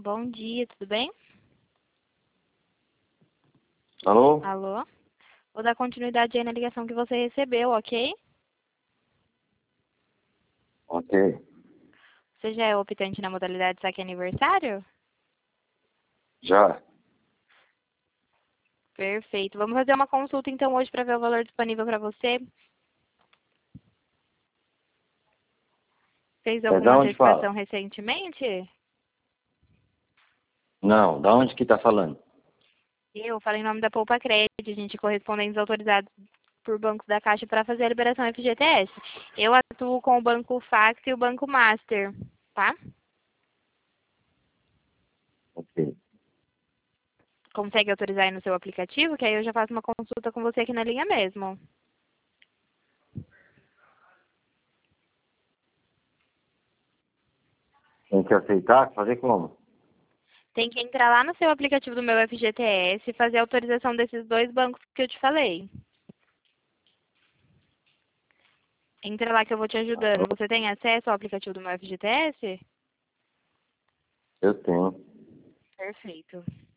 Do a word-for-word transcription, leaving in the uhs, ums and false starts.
Bom dia, tudo bem? Alô? Alô? Vou dar continuidade aí na ligação que você recebeu, ok? Ok. Você já é optante na modalidade saque aniversário? Já. Perfeito. Vamos fazer uma consulta então hoje para ver o valor disponível para você. Fez É da alguma onde antecipação fala? recentemente? Não, da onde que tá falando? Eu falei em nome da Poupa Crédito, a gente correspondentes autorizados por bancos da Caixa para fazer a liberação F G T S. Eu atuo com o Banco Fax e o Banco Master, tá? Ok. Consegue autorizar aí no seu aplicativo, que aí eu já faço uma consulta com você aqui na linha mesmo. Tem que aceitar? Fazer como? Tem que entrar lá no seu aplicativo do meu F G T S e fazer a autorização desses dois bancos que eu te falei. Entra lá que eu vou te ajudando. Você tem acesso ao aplicativo do meu F G T S? Eu tenho. Perfeito.